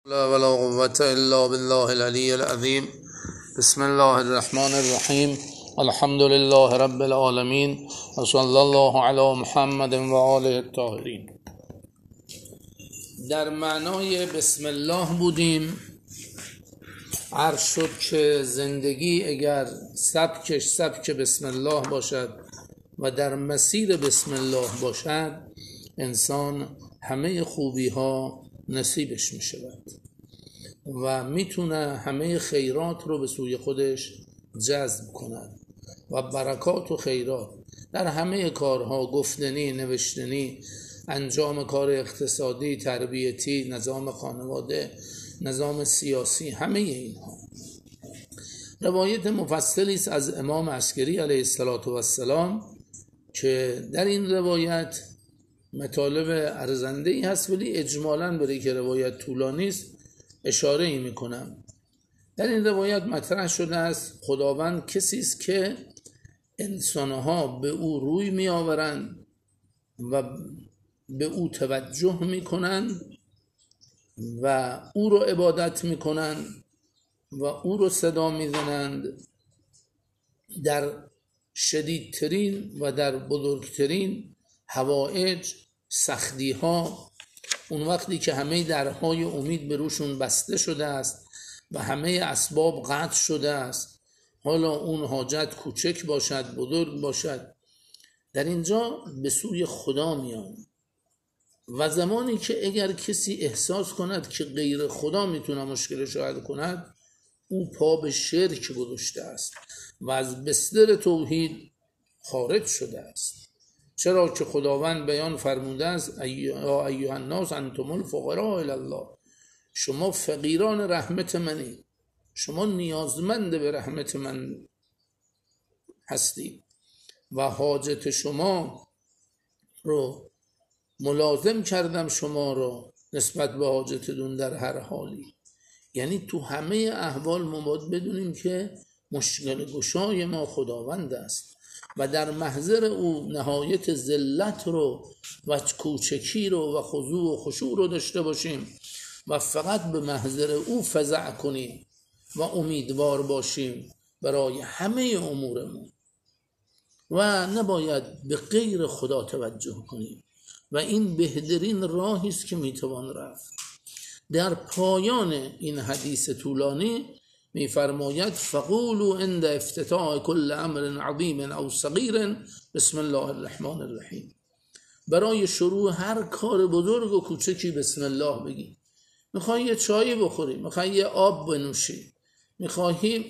لا ولا قوة إلا بالله العلي العظيم. بسم الله الرحمن الرحیم. الحمد لله رب العالمین و صلی الله علی محمد و آله الطاهرین. در معنای بسم الله بودیم. عرض شد که زندگی اگر سبک بسم الله باشد و در مسیر بسم الله باشد، انسان همه خوبی ها نصیبش می شود و میتونه همه خیرات رو به سوی خودش جذب کند و برکات و خیرات در همه کارها، گفتنی، نوشتنی، انجام کار اقتصادی، تربیتی، نظام خانواده، نظام سیاسی، همه اینها. روایت مفصلی است از امام عسکری علیه السلام که در این روایت مطالب ارزنده‌ای هست، ولی اجمالاً برای که روایت طولانی است اشاره ای میکنم. در این روایت مطرح شده است خداوند کسی است که انسانها به او روی می آورند و به او توجه میکنند و او رو عبادت میکنند و او رو صدا میزنند در شدیدترین و در بزرگترین حوائج، سختی ها، اون وقتی که همه درهای امید به روشون بسته شده است و همه اسباب قطع شده است، حالا اون حاجت کوچک باشد بزرگ باشد، در اینجا به سوی خدا میان. و زمانی که اگر کسی احساس کند که غیر خدا میتونه مشکلش رو حل کند، او پا به شرک گذاشته است و از بستر توحید خارج شده است. چرا که خداوند بیان فرموده است ایها الناس انتم الفقراء الی الله، شما فقیران رحمت منید، شما نیازمند به رحمت من هستید و حاجت شما رو ملازم کردم، شما رو نسبت به حاجتتون در هر حالی. یعنی تو همه احوال ما باید بدونیم که مشکل گشای ما خداوند است و در محضر او نهایت ذلت رو و کوچکی رو و خضوع و خشوع رو داشته باشیم و فقط به محضر او فزع کنیم و امیدوار باشیم برای همه امورمون و نباید به غیر خدا توجه کنیم و این بهترین راهی است که میتوان رفت. در پایان این حدیث طولانی میفرماید فقولوا عند افتتاح كل امر عظیم او صغیر بسم الله الرحمن الرحیم. برای شروع هر کار بزرگ و کوچکی بسم الله بگی. میخوای یه چای بخوری، میخوای یه آب بنوشی، میخوای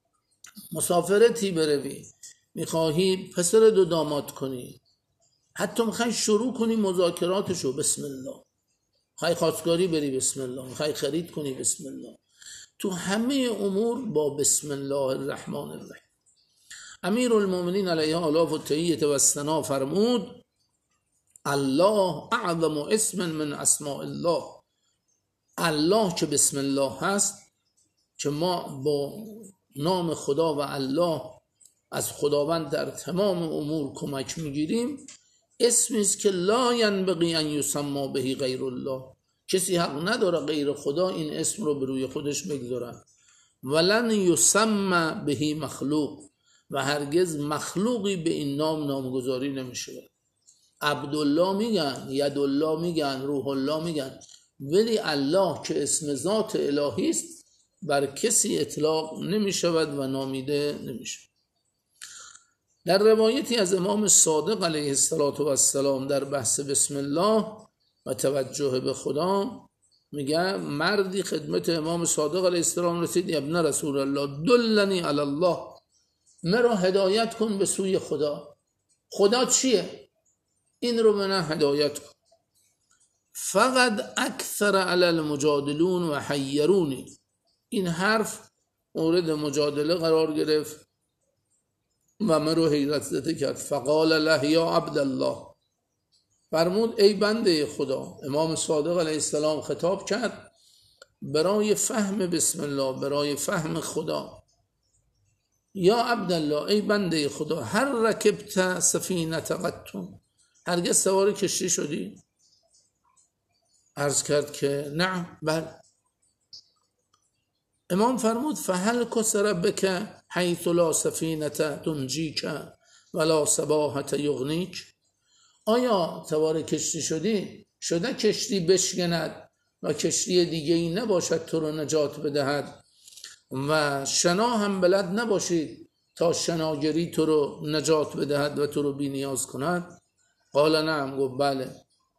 مسافرتی بروی، میخوای پسر دو داماد کنی، حتی میخوای شروع کنی مذاکراتشو بسم الله، میخوای خواستگاری بری بسم الله، میخوای خرید کنی بسم الله. تو همه امور با بسم الله الرحمن الرحیم. امیر المؤمنین علیه آلاف و تحییت و ثنا فرمود الله اعظم اسم من اسماء الله. الله که بسم الله هست، که ما با نام خدا و الله از خداوند در تمام امور کمک میگیریم، اسمی است که لا ینبغی ان یسمى به غیر الله. کسی حق نداره غیر خدا این اسم رو به روی خودش بگذاره. ولن یسمى به مخلوق، و هرگز مخلوقی به این نام نامگذاری نمیشه. عبدالله میگن، یدالله میگن، روح الله میگن، ولی الله که اسم ذات الهی است بر کسی اطلاق نمیشود و نامیده نمیشه. در روایتی از امام صادق علیه السلام در بحث بسم الله و توجه به خدا میگه مردی خدمت امام صادق علیه السلام رسید، ابن رسول الله دلنی علی الله، مرا هدایت کن به سوی خدا. خدا چیه؟ این رو به من هدایت کن. فقط اکثر علی المجادلون و حیرونی، این حرف مورد مجادله قرار گرفت و من رو حیرت زده کرد. فقال له یا عبدالله، فرمود ای بنده خدا. امام صادق علیه السلام خطاب کرد برای فهم بسم الله، برای فهم خدا. یا عبدالله، ای بنده خدا، هر رکبت سفینه قطون، هرگز سوار کشتی شدی؟ عرض کرد که نه، بله. امام فرمود فهل کسر بک حیث لا سفینه تنجیک ولا سباحت یغنیک. آیا سوار کشتی شده کشتی بشکند و کشتی دیگه ای نباشد تو رو نجات بدهد و شنا هم بلد نباشید تا شناگری تو رو نجات بدهد و تو رو بی نیاز کند؟ قال نعم، گفت بله.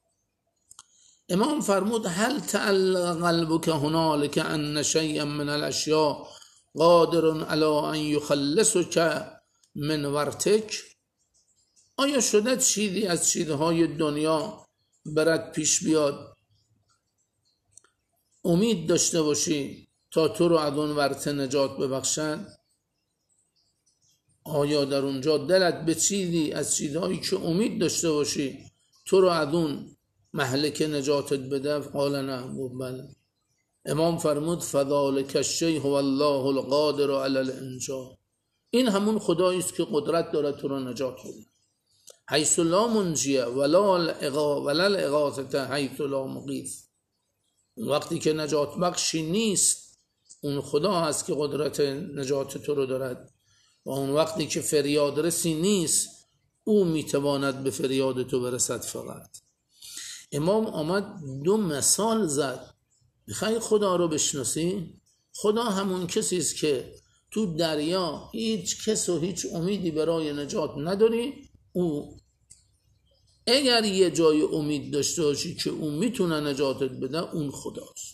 امام فرمود هل تعلق قلبك هنالك ان شيئا من الاشیاء قادر على ان یخلصك من ورطک. آیا شده چیزی از چیزهای دنیا برات پیش بیاد امید داشته باشی تا تو رو از اون ورطه نجات ببخشن؟ آیا در اونجا دلت به چیزی از چیزهایی که امید داشته باشی تو رو از اون مهلکه نجاتت بده؟ قال نعم، بله. امام فرمود فذلک الشیء هو الله القادر علی الانجاء. این همون خدایی است که قدرت داره تو رو نجات بده. حیث لا منجیه ولا الاغاثه حیث لا مغیث. وقتی که نجات بخشی نیست اون خدا هست که قدرت نجات تو رو دارد و اون وقتی که فریاد رسی نیست او میتواند به فریاد تو برسد. فقط امام آمد دو مثال زد. میخوای خدا رو بشناسی؟ خدا همون کسی است که تو دریا هیچ کس و هیچ امیدی برای نجات نداری، او اگر یه جای امید داشته باشی که اون میتونه نجاتت بده اون خداست.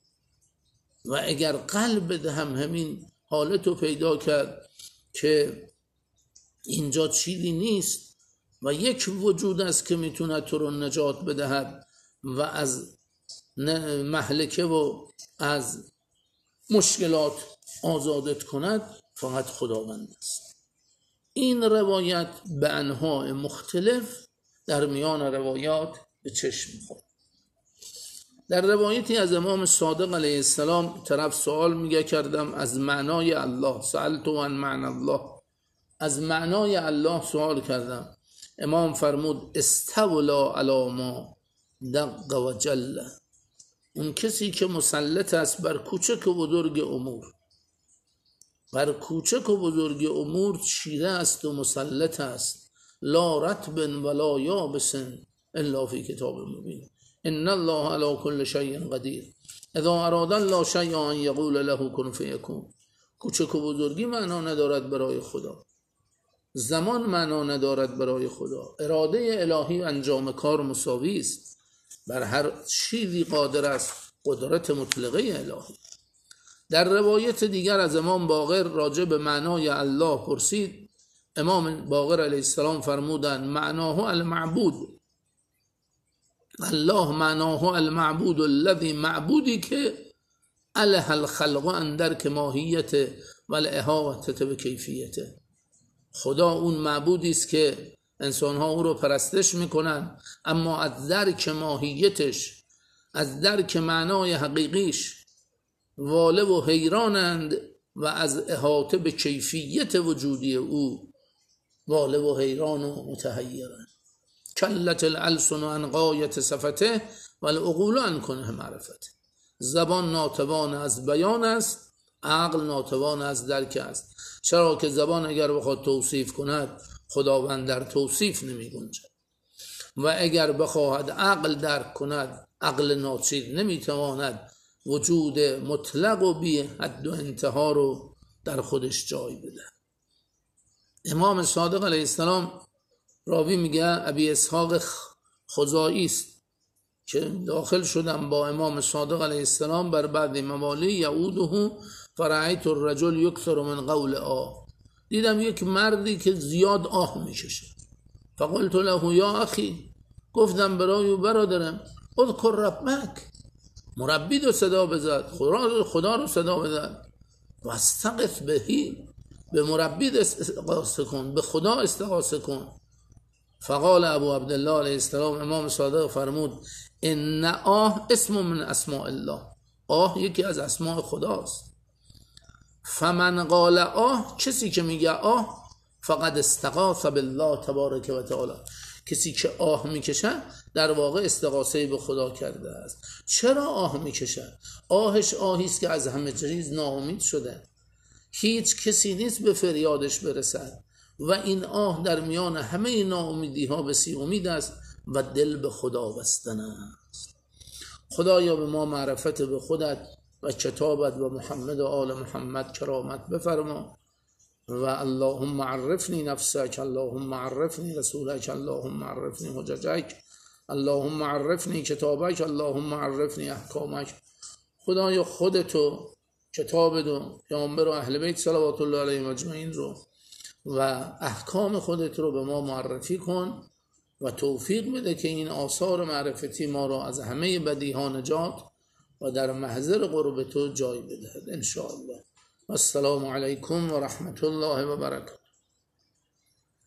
و اگر قلبت هم همین حالتو پیدا کرد که اینجا چیزی نیست و یک وجود است که میتونه تو رو نجات بدهد و از مهلکه و از مشکلات آزادت کند، فقط خداوند است. این روایت به انواع مختلف در میان روایات به چشم می‌خورد. در روایتی از امام صادق علیه السلام طرف سوال میگه کردم از معنای الله، سألت عن معنی الله، از معنای الله سوال کردم. امام فرمود استولا علی ما دق و جل. اون کسی که مسلط است بر کوچک و بزرگ امور، بر کوچک و بزرگ امور چیره است و مسلط است. لا رطب ولا یابس الا فی کتاب مبین. ان الله علی کل شیء قدیر. اذا اراد الله شیئا ان یقول له کن فیکون. کوچک و بزرگی معنا ندارد برای خدا، زمان معنا ندارد برای خدا. اراده الهی انجام کار مساوی است، بر هر چیزی قادر است قدرت مطلقه الهی. در روایت دیگر از امام باقر راجع به معنای الله پرسید. امام باقر علیه السلام فرمودند معناه المعبود. الله معناه المعبود الذي معبودی که اله الخلق اندر که ماهیت و الاحاطه به کیفیته. خدا اون معبودی است که انسان‌ها او رو پرستش میکنن، اما از درک ماهیتش، از درک معنای حقیقیش واله و حیرانند و از احاطه به کیفیت وجودی او واله و حیران و متحیرند. کلت الالسن عن غایت صفته و العقول عن کنه معرفته. زبان ناتوان از بیان است، عقل ناتوان از درک است. چرا که زبان اگر بخواد توصیف کند خداوند در توصیف نمی گنجد و اگر بخواهد عقل درک کند عقل ناچیز نمی تواند وجود مطلق و بی حد و انتها رو در خودش جای بده. امام صادق علیه السلام، راوی میگه ابی اسحاق خزاعی است که داخل شدم با امام صادق علیه السلام بر بعد موالی یعوده فرعیت الرجل یکثر من قول آه. دیدم یک مردی که زیاد آه میکشه. فقلت له یا اخی، گفتم برای برادرم اذکر ربک، مربی رو صدا بزد، خدا رو صدا بزد. و استغث بهی، به مربی استغاثه کن، به خدا استغاثه کن. فقال ابو عبدالله علیه السلام، امام صادق فرمود ان آه اسم من اسماء الله. آه یکی از اسماء خداست. فمن قال آه، کسی که میگه آه، فقد استغاث بالله تبارک و تعالی، کسی که آه میکشد در واقع استغاثه به خدا کرده است. چرا آه میکشد؟ آهش آهی است که از همه چیز ناامید شده، هیچ کسی نیست به فریادش برسد و این آه در میان همه ناامیدی ها بسی امید است و دل به خدا بستن است. خدایا به ما معرفت به خودت و کتابت و محمد و آل محمد کرامت بفرما و اللهم عرفنی نفسک، اللهم عرفنی رسولک، اللهم عرفنی حججک، اللهم عرفنی کتابک، اللهم عرفنی احکامک. خدایا خودتو، کتاب دو، پیامبر و اهل بیت صلوات الله علیهم اجمعین رو و احکام خودت رو به ما معرفی کن و توفیق بده که این آثار معرفتی ما رو از همه بدیها نجات و در محضر قرب تو جای بدهد ان شاء الله. السلام علیکم و رحمت الله و برکاته.